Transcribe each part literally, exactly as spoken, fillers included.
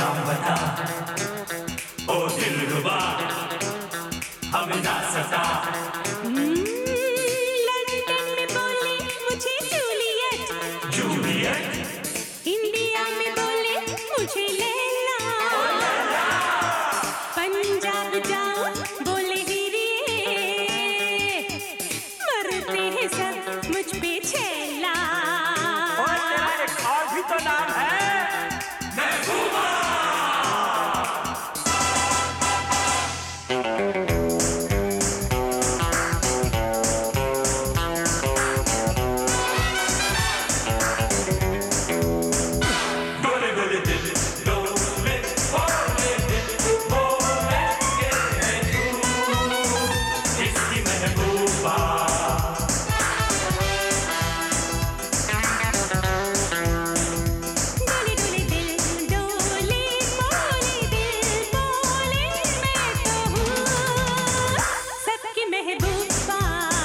नाम बता, ओ दिलरुबा हमें ना सता। लंदन में बोले मुझे जूलियट, जूलियट इंडिया में बोले मुझे लैला, पंजाब जाओ बोले हीरे, मरते हैं सब मुझ पे छैला। और तेरा एक और भी तो नाम है महबूबा। डोले डोले दिल डोले बोले दिल बोले के तू इसकी महबूबा। डोले डोले दिल डोले बोले दिल बोले, मैं तो हूँ सबकी महबूबा।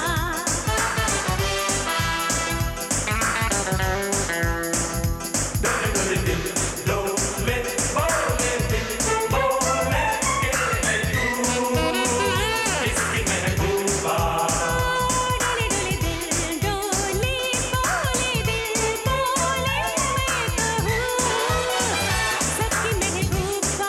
डोले डोले दिल डोले बोले दिल बोले के तू इसकी महबूबा। डोले डोले दिल डोले बोले दिल बोले, मैं तो हूँ सबकी महबूबा।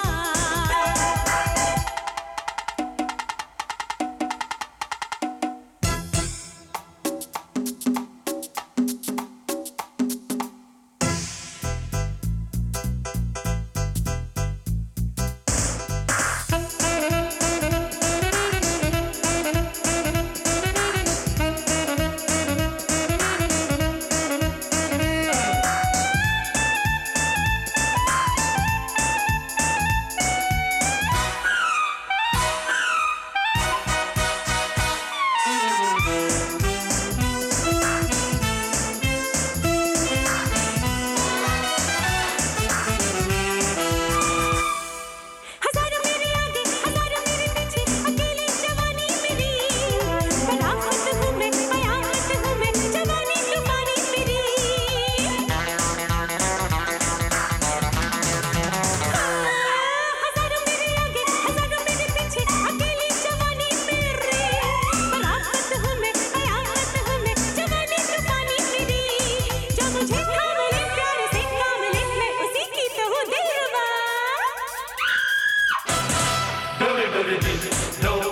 हजारों मेरे आगे हजारों मेरे पीछे अकेली जवानी मेरी, बगावत हूँ मैं कयामत हूँ मैं जवानी तूफानी मेरी। हजारों मेरे आगे हजारों मेरे पीछे अकेली जवानी मेरी, बगावत हूँ मैं कयामत हूँ मैं जवानी तूफानी मेरी। जो मुझे थाम ले प्यार से काम ले, मैं उसी की तो हूँ दिलरुबा। डोले डोले दिल डोले